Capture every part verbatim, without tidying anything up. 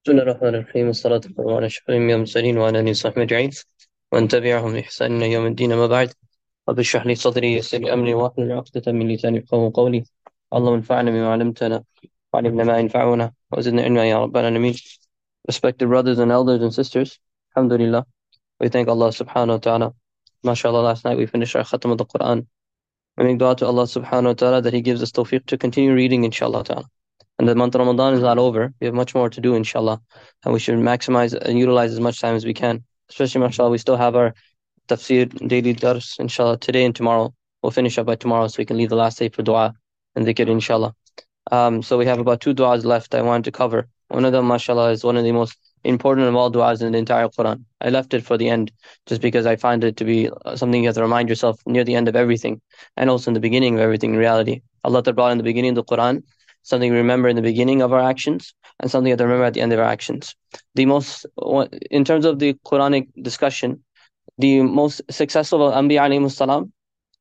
بسم الله الرحمن الرحيم والصلاة والسلام على أشرف الأنبياء والمرسلين وعلى آله وصحبه أجمعين ومن تبعهم بإحسان إلى يوم الدين. ما بعد، رب اشرح لي صدري ويسر لي أمري واحلل عقدة من لساني يفقهوا قولي. اللهم انفعنا بما علمتنا وعلمنا ما ينفعنا وزدنا علما يا رب العالمين. Respected brothers and elders and sisters, alhamdulillah, we thank Allah subhanahu wa ta'ala. MashaAllah, last night we finished our khatam of the Quran. We make dua to Allah subhanahu wa ta'ala that He gives us tawfiq to continue reading, inshallah ta'ala. And the month of Ramadan is not over. We have much more to do, inshallah. And we should maximize and utilize as much time as we can. Especially, mashallah, we still have our tafsir daily dars, inshallah, today and tomorrow. We'll finish up by tomorrow so we can leave the last day for dua and dhikr, inshallah. Um, so we have about two du'as left I wanted to cover. One of them, mashallah, is one of the most important of all du'as in the entire Quran. I left it for the end just because I find it to be something you have to remind yourself near the end of everything and also in the beginning of everything in reality. Allah Ta'ala brought in the beginning of the Quran something we remember in the beginning of our actions and something we have to remember at the end of our actions. The most, in terms of the Quranic discussion, the most successful of Anbiya alayhi salam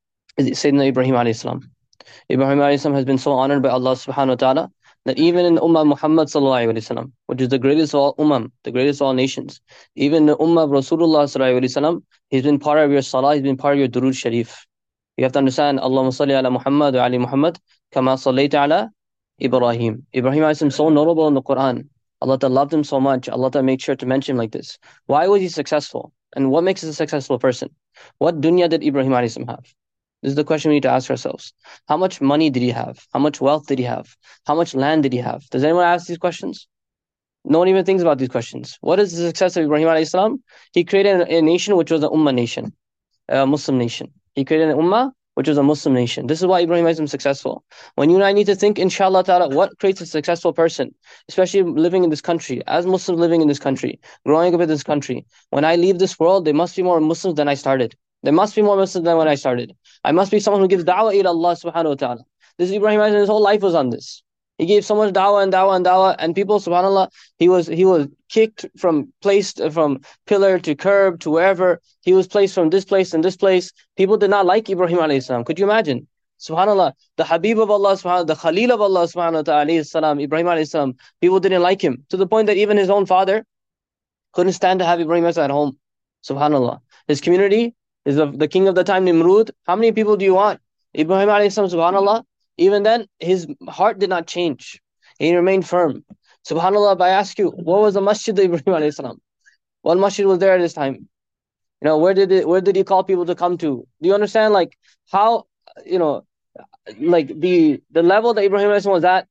is Sayyidina Ibrahim alayhi salam. Ibrahim alayhi salam has been so honored by Allah subhanahu wa ta'ala that even in the Ummah Muhammad sallallahu alayhi wasallam, which is the greatest of all Ummah, the greatest of all nations, even the Ummah of Rasulullah sallallahu alayhi wasallam, he's been part of your salah, he's been part of your durood sharif. You have to understand, Allahumma salli ala Muhammad wa ali Muhammad, kama sallayta ala Ibrahim. Ibrahim is so notable in the Quran. Allah Ta'ala loved him so much. Allah Ta'ala made sure to mention him like this. Why was he successful? And what makes a successful person? What dunya did Ibrahim have? This is the question we need to ask ourselves. How much money did he have? How much wealth did he have? How much land did he have? Does anyone ask these questions? No one even thinks about these questions. What is the success of Ibrahim alayhi salam? He created a nation which was an ummah nation, a Muslim nation. He created an ummah which was a Muslim nation. This is why Ibrahim was successful. When you and I need to think, inshallah ta'ala, what creates a successful person, especially living in this country, as Muslims living in this country, growing up in this country. When I leave this world, there must be more Muslims than I started. There must be more Muslims than when I started. I must be someone who gives da'wah ila Allah subhanahu wa ta'ala. This is Ibrahim, his whole life was on this. He gave so much da'wah and da'wah and da'wah, and people, subhanAllah, he was he was kicked from place, from pillar to curb to wherever. He was placed from this place and this place. People did not like Ibrahim alayhi salam. Could you imagine? Subhanallah, the Habib of Allah, subhanAllah, the Khalil of Allah, subhanahu wa ta'ala, alayhi salam, Ibrahim alayhi salam, people didn't like him, to the point that even his own father couldn't stand to have Ibrahim alayhi salam at home. Subhanallah. His community is the, the king of the time, Nimrud. How many people do you want? Ibrahim alayhi salam, subhanallah, even then, his heart did not change. He remained firm. SubhanAllah, I ask you, what was the masjid of Ibrahim alayhi salam? What masjid was there at this time? You know, where did it, where did he call people to come to? Do you understand, like, how, you know, like the the level that Ibrahim alayhi salam was at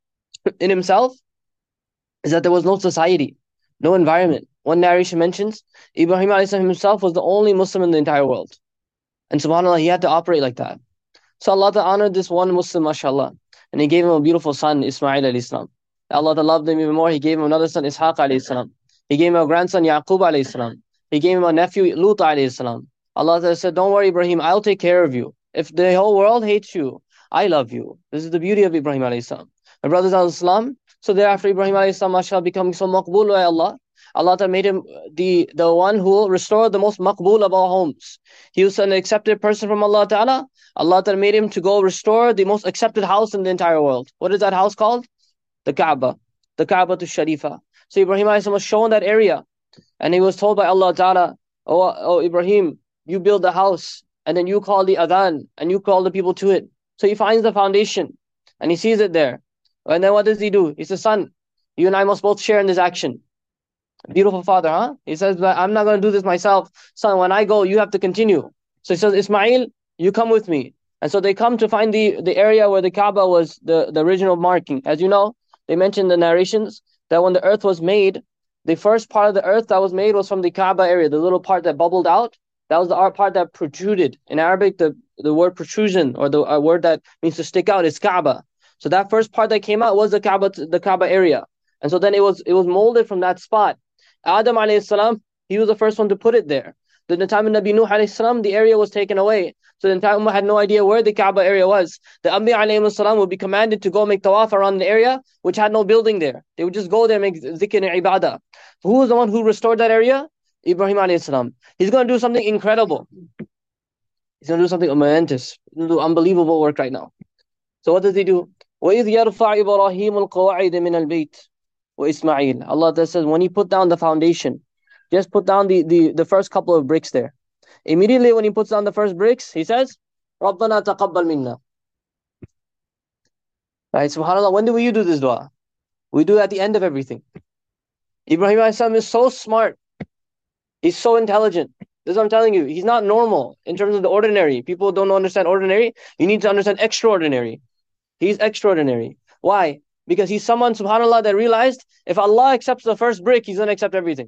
in himself is that there was no society, no environment. One narration mentions Ibrahim alayhi salam himself was the only Muslim in the entire world. And SubhanAllah, he had to operate like that. So Allah Ta'ala honored this one Muslim, mashallah, and He gave him a beautiful son, Ismail alayhi salam. Allah Ta'ala loved him even more. He gave him another son, Ishaq alayhi salam. He gave him a grandson, Yaqub alayhi salam. He gave him a nephew, Lut alayhi salam. Allah Ta'ala said, don't worry, Ibrahim, I'll take care of you. If the whole world hates you, I love you. This is the beauty of Ibrahim alayhi salam. My brothers in Islam, so thereafter Ibrahim alayhi salam, mashallah, becoming so maqbool by Allah. Allah Ta'ala made him the, the one who will restore the most maqbool of all homes. He was an accepted person from Allah Ta'ala. Allah Ta'ala made him to go restore the most accepted house in the entire world. What is that house called? The Kaaba. The Kaaba to Sharifa. So Ibrahim alayhi salam was shown that area. And he was told by Allah Ta'ala, oh, oh Ibrahim, you build the house and then you call the adhan and you call the people to it. So he finds the foundation and he sees it there. And then what does he do? He says, son, you and I must both share in this action. Beautiful father, huh? He says, I'm not going to do this myself. Son, when I go, you have to continue. So he says, Ismail, you come with me. And so they come to find the, the area where the Kaaba was the, the original marking. As you know, they mentioned in the narrations that when the earth was made, the first part of the earth that was made was from the Kaaba area, the little part that bubbled out. That was the part that protruded. In Arabic, the, the word protrusion, or the a word that means to stick out, is Kaaba. So that first part that came out was the Kaaba, the Kaaba area. And so then it was it was molded from that spot. Adam alayhi salam, he was the first one to put it there. Then the time of Nabi Nuh alayhi salam, the area was taken away. So the entire Ummah had no idea where the Kaaba area was. The Anbiya alayhi salam would be commanded to go make tawaf around the area which had no building there. They would just go there and make zikr and ibadah. Who was the one who restored that area? Ibrahim alayhi salam. He's going to do something incredible. He's going to do something momentous. He's going to do unbelievable work right now. So what does he do? وَإِذْ يَرْفَعْ إِبْرَاهِيمُ الْقَوَاعِدَ مِنَ الْبَيْتِ وإسماعيل. Allah says, when he put down the foundation, just put down the, the, the first couple of bricks there. Immediately when he puts down the first bricks, he says, رَبَّنَا تَقَبَّلْ مِنَّا. Right, subhanAllah, when do we do this dua? We do it at the end of everything. Ibrahim alayhi is so smart. He's so intelligent. This is what I'm telling you. He's not normal in terms of the ordinary. People don't understand ordinary. You need to understand extraordinary. He's extraordinary. Why? Because he's someone, subhanAllah, that realized if Allah accepts the first brick, he's going to accept everything.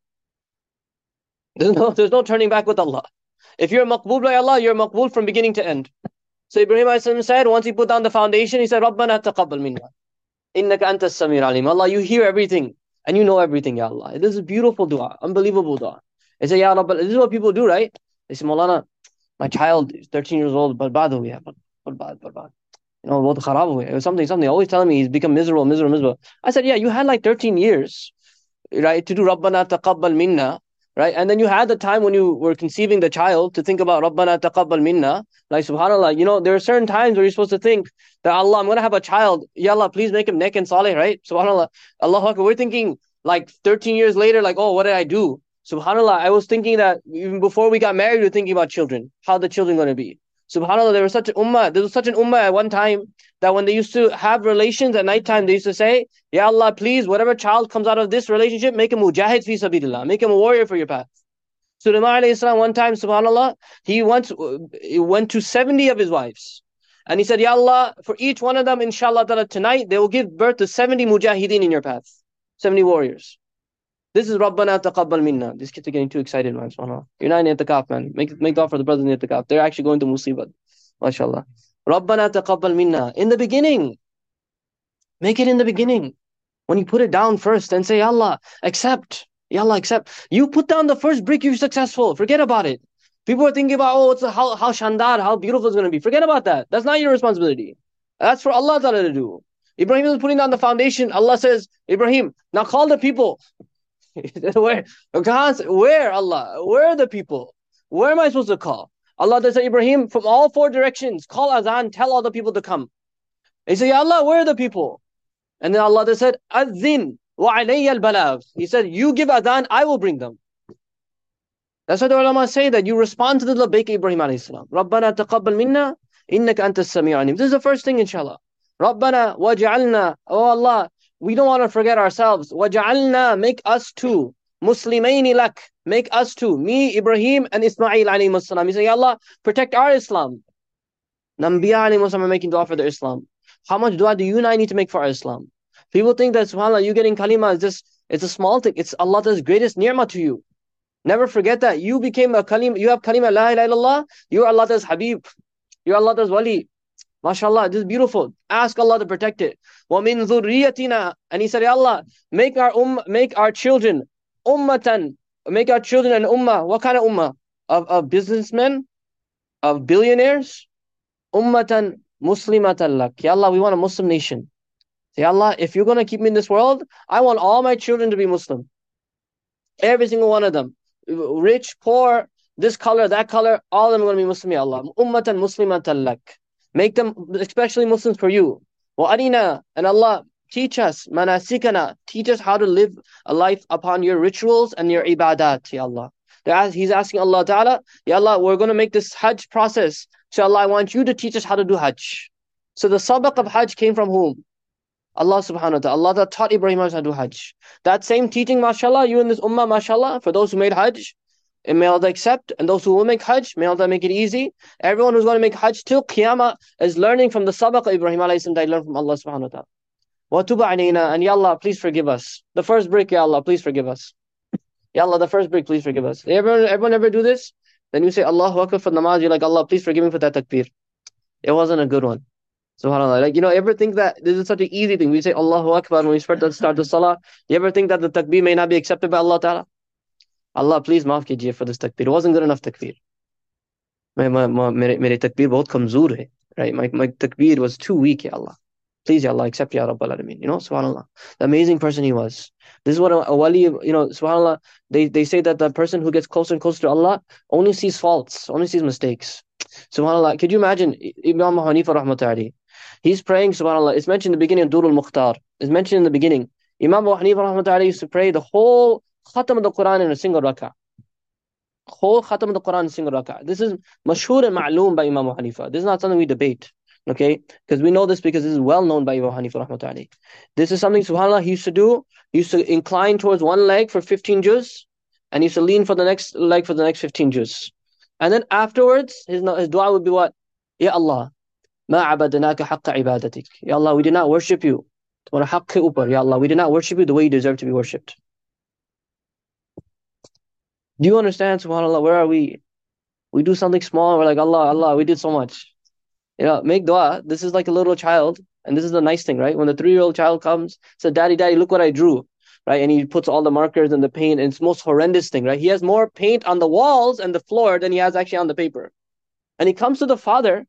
There's no, there's no turning back with Allah. If you're maqbool by Allah, you're maqbool from beginning to end. So Ibrahim alayhi said, once he put down the foundation, he said, رَبَّنَا تَقَبَّلْ مِنَّا إِنَّكَ أَنْتَ السَّمِيعُ الْعَلِيمُ. Allah, you hear everything and you know everything, Ya Allah. This is a beautiful dua, unbelievable dua. They say, Ya Rabb, this is what people do, right? They say, Maulana, my child is thirteen years old, but bad ho gaya, but bad, but bad. You know, bahut kharab ho gaya. It was something, something. Always telling me he's become miserable, miserable, miserable. I said, yeah, you had like thirteen years, right, to do Rabbana taqabbal minna, right? And then you had the time when you were conceiving the child to think about Rabbana taqabbal minna. Like, subhanAllah, you know, there are certain times where you're supposed to think that Allah, I'm going to have a child. Ya Allah, please make him nek and saleh, right? SubhanAllah. Allahu Akbar. We're thinking like thirteen years later, like, oh, what did I do? SubhanAllah, I was thinking that even before we got married, we were thinking about children. How the children going to be? SubhanAllah, there was such an ummah. There was such an ummah at one time that when they used to have relations at night time, they used to say, Ya Allah, please, whatever child comes out of this relationship, make him mujahid fi sabilillah. Make him a warrior for your path. Sulaiman alayhi salam, one time, subhanAllah, he went, he went to seventy of his wives. And he said, Ya Allah, for each one of them, inshallah ta'ala, tonight, they will give birth to seventy mujahideen in your path. seventy warriors. This is Rabbana taqabbal minna. These kids are getting too excited, man. SubhanAllah. You're not in itikaf, man. Make, make dua for the brothers in itikaf. They're actually going to musibat. MashaAllah. Rabbana taqabbal minna. In the beginning. Make it in the beginning. When you put it down first and say, Ya Allah, accept. Ya Allah, accept. You put down the first brick, you're successful. Forget about it. People are thinking about, oh, it's a, how, how shandar, how beautiful it's going to be. Forget about that. That's not your responsibility. That's for Allah Ta'ala to do. Ibrahim is putting down the foundation. Allah says, Ibrahim, now call the people. where, where, Allah? Where are the people? Where am I supposed to call? Allah does say, Ibrahim, from all four directions, call azan, tell all the people to come. He said, Ya Allah, where are the people? And then Allah said, Azin wa alayya al-balagh. He said, you give adhan, I will bring them. That's why the ulama say that you respond to the labbaik Ibrahim alayhi salam. Rabbana taqabbal minna, innaka anta as-sami'u alim. This is the first thing, inshallah. Rabbana waj'alna, oh Allah, we don't want to forget ourselves. Waj'alna, make us too. Muslimaini lak, make us too. Me, Ibrahim, and Ismail alayhi as-salam. He said, Ya Allah, protect our Islam. Nambiya alayhi as-salam are making dua for their Islam. How much dua do you and I need to make for our Islam? People think that, subhanAllah, you getting kalima is just, it's a small thing. It's Allah's greatest ni'mah to you. Never forget that. You became a kalima, you have kalima, la ilaha illallah, you are Allah's habib. You are Allah's wali. MashaAllah, this is beautiful. Ask Allah to protect it. وَمِن ذُرِّيَّتِنَا. And he said, Ya Allah, make our um, make our children ummatan, make our children an ummah. What kind of ummah? Of, of businessmen? Of billionaires? Ummatan muslimatan lak. Ya Allah, we want a Muslim nation. Say, Allah, if you're going to keep me in this world, I want all my children to be Muslim. Every single one of them. Rich, poor, this color, that color, all of them are going to be Muslim, Ya Allah. Ummatan muslimatan lak. Make them especially Muslims for you. Wa arina, and Allah, teach us, manasikana, teach us how to live a life upon your rituals and your ibadat, Ya Allah. He's asking Allah Ta'ala, Ya Allah, we're going to make this Hajj process. So Allah, I want you to teach us how to do Hajj. So the sabaq of Hajj came from whom? Allah subhanahu wa ta'ala. Allah taught Ibrahim how to do Hajj. That same teaching, mashallah, you in this ummah, mashallah, for those who made Hajj, and may Allah accept, and those who will make Hajj, may Allah make it easy. Everyone who's going to make Hajj till Qiyamah is learning from the sabaq of Ibrahim alayhi salam that he learned from Allah subhanahu wa ta'ala. Wa tuba alayna, and Ya Allah, please forgive us. The first brick, Ya Allah, please forgive us. Ya Allah, the first brick, please forgive us. Everyone, everyone ever do this? Then you say, Allahu Akbar for namaz, you're like, Allah, please forgive me for that takbir. It wasn't a good one. SubhanAllah. Like, you know, ever think that this is such an easy thing? We say Allahu Akbar when we start to start the salah. You ever think that the takbir may not be accepted by Allah Ta'ala? Allah, please maaf kijiye for this takbir. It wasn't good enough takbir. My, my, my, mere, mere takbir bahut kamzoor hai. Right? My, my takbir was too weak, Ya Allah. Please, Ya Allah, accept Ya Rabbal Alameen. You know, SubhanAllah. The amazing person he was. This is what a, a wali, you know, SubhanAllah, they, they say that the person who gets closer and closer to Allah only sees faults, only sees mistakes. SubhanAllah, could you imagine Imam Hanifa rahmatullahi? He's praying, subhanAllah. It's mentioned in the beginning of Durul Mukhtar. It's mentioned in the beginning. Imam Abu Hanifa rahmatullahi used to pray the whole khatam of the Quran in a single rak'ah. Whole khatam of the Quran in a single rak'ah. This is mashhur and ma'loom by Imam Abu Hanifa. This is not something we debate. Okay? Because we know this because this is well known by Imam Hanifa rahmatullahi. This is something, subhanAllah, he used to do. He used to incline towards one leg for fifteen juz, and he used to lean for the next leg for the next fifteen juz. And then afterwards, his, his dua would be what? Ya Allah, ma abadnaka haqqa ibadatik. Ya Allah, we did not worship you. Ya Allah, we did not worship you the way you deserve to be worshipped. Do you understand, subhanAllah, where are we? We do something small, we're like, Allah, Allah, we did so much. You know, make dua. This is like a little child, and this is the nice thing, right? When the three-year-old child comes, says, Daddy, Daddy, look what I drew, right? And he puts all the markers and the paint, and it's the most horrendous thing, right? He has more paint on the walls and the floor than he has actually on the paper. And he comes to the father,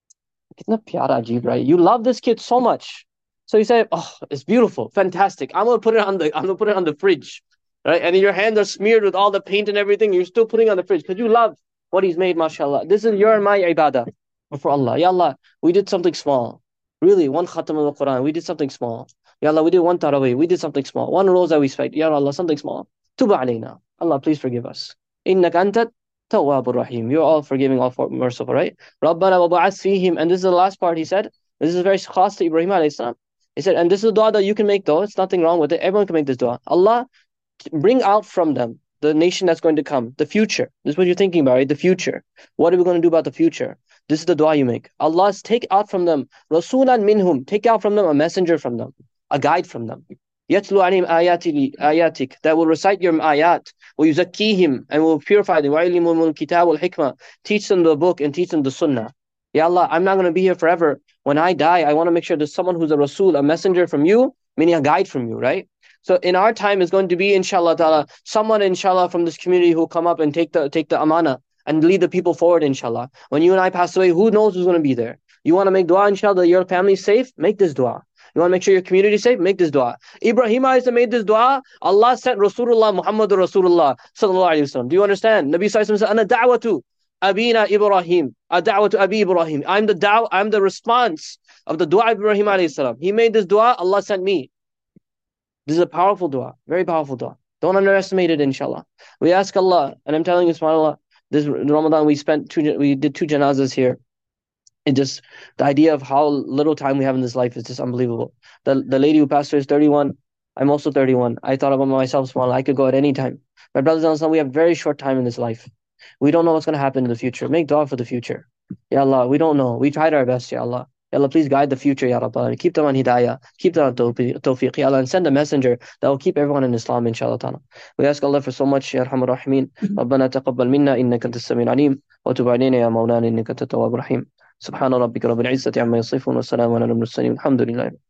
kitna pyara ajeeb, right? You love this kid so much. So he said, oh, it's beautiful, fantastic. I'm gonna put it on the I'm gonna put it on the fridge. Right? And your hands are smeared with all the paint and everything, you're still putting it on the fridge because you love what he's made, mashallah. This is your and my ibadah for Allah. Ya Allah, we did something small. Really, one khatam of the Quran, we did something small. Ya Allah, we did one tarawih, we did something small. One rosa we spiked. Ya Allah, something small. Tuba alayna. Allah, please forgive us. Innaka antat tawwabur rahim. You're all forgiving, all merciful, right? Rabbana wa ba'ath fihim. And this is the last part he said. This is very khas to Ibrahim alayhi salam. He said, and this is a dua that you can make though. It's nothing wrong with it. Everyone can make this dua. Allah, bring out from them the nation that's going to come, the future. This is what you're thinking about, right? The future. What are we going to do about the future? This is the dua you make. Allah, take out from them Rasulan minhum. Take out from them a messenger from them, a guide from them. Yatlu alim ayati ayatik, that will recite your ayat. Wa yuzakkihim, and will purify them. Wa ilimul kitab wal hikmah. Teach them the book and teach them the sunnah. Ya Allah, I'm not going to be here forever. When I die, I want to make sure there's someone who's a Rasul, a messenger from you, meaning a guide from you, right? So in our time is going to be, inshallah ta'ala, someone, inshallah, from this community who will come up and take the take the amana and lead the people forward, inshallah. When you and I pass away, who knows who's going to be there? You want to make dua, inshallah, that your family is safe? Make this dua. You want to make sure your community is safe? Make this dua. Ibrahim alayhi made this dua. Allah sent Rasulullah, Muhammadur Rasulullah, sallallahu alayhi wa sallam. Do you understand? Nabi sallallahu alayhi wa sallam said, Ana da'watu Abina Ibrahim. A da'watu Abi Ibrahim. I'm the da'wah, I'm the response of the dua of Ibrahim alayhi salam. He made this dua, Allah sent me. This is a powerful dua, very powerful dua. Don't underestimate it, inshallah. We ask Allah, and I'm telling you, subhanAllah, this Ramadan we spent two, we did two janazas here. It just, the idea of how little time we have in this life is just unbelievable. The the lady who passed away is thirty-one. I'm also thirty-one. I thought about myself, subhanAllah, I could go at any time. My brothers and sisters, we have very short time in this life. We don't know what's going to happen in the future. Make dua for the future. Ya Allah, we don't know. We tried our best, Ya Allah. Ya Allah, please guide the future, Ya Rabbal. Keep them on hidayah. Keep them on tawfiq, Ya Allah, and send a messenger that will keep everyone in Islam, inshallah ta'ala. We ask Allah for so much, Ya Arhamar Rahimeen. ربنا تقبل منا إنك أنت السميع العليم وتب علينا يا مولانا إنك أنت التواب الرحيم. سبحان ربك رب العزة عما يصفون وسلام على المرسلين الحمد لله.